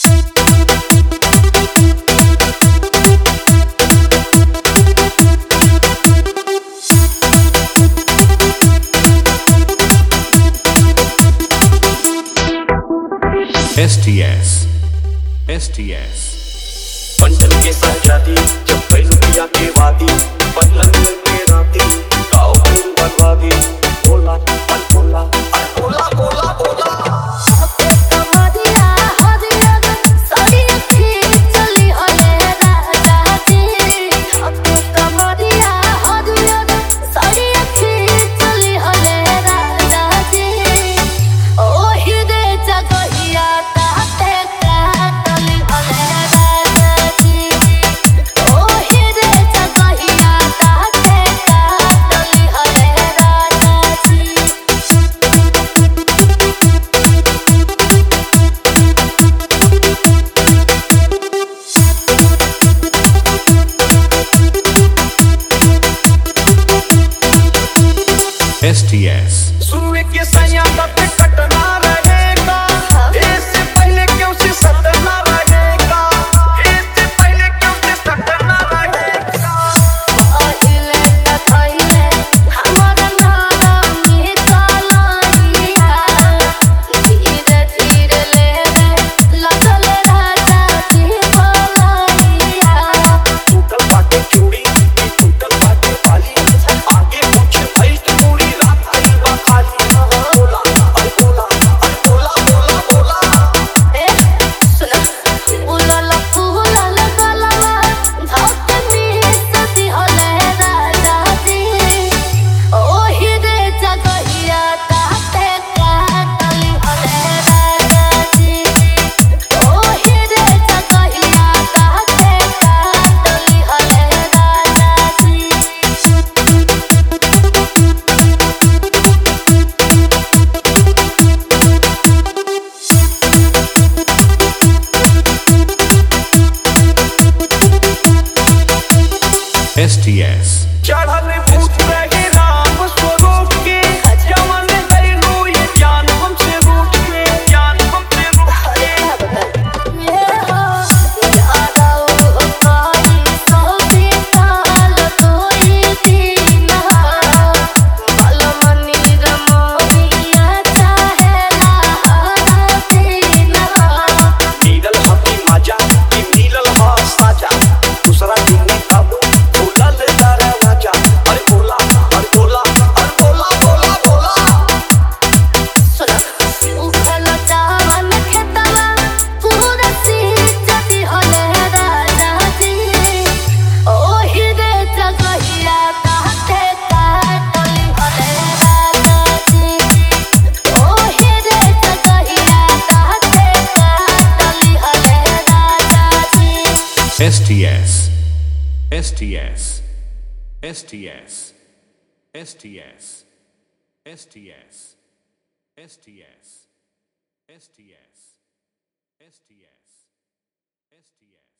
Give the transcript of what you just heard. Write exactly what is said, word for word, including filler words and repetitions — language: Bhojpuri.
S T S S T S पंचन के सहजादी जब बैल पिया के वादी पलंग के राती गाँव फिर बर्बादी बोला अल बोला अल बोला बोला बोला S T S सुए के सैया पे कटना रहेगा इससे पहले क्यों से सटना रहेगा इससे पहले क्यों से सटना रहेगा अहिले त थैले हमरा नाम निकालिया धीरे धीरे ले लगल राजा की बोलाइया टूटल बाटे चूड़ी टूटल बाटे बाली आगे पूछे भाई की पूरी रात आई बा खाली बोला अल बोला अल बोला बोला बोला ए सुना उलला पुलला गलवा धक में सती हले राजा जी ओहि रे जगहिया ताते काटली हले राजा जी ओहि रे जगहिया ताते काटली हले राजा S T S चढ़ल भूत रहे राम स्वरूप के जवन गइलू ये जान हमसे रूठ के जान हमसे रूठ के ये हो यादा ओ पानी सोती ताल तोई दीना बलमनी रमोनिया चाहेला हरा दीना मिलल हकी मजा कि मिलल हा साजा दूसरा दिन कब भूलल दरवाजा अरे बोला अरे बोला अरे बोला बोला बोला सुना उखल चावन खेतवा पूरा सींचती हले राजा जी ओहि रे जगहिया ताते काटली हले राजा जी ओहि रे जगहिया ताते काटली हले राजा जी S T S S T S S T S S T S S T S S T S S T S S T S S T S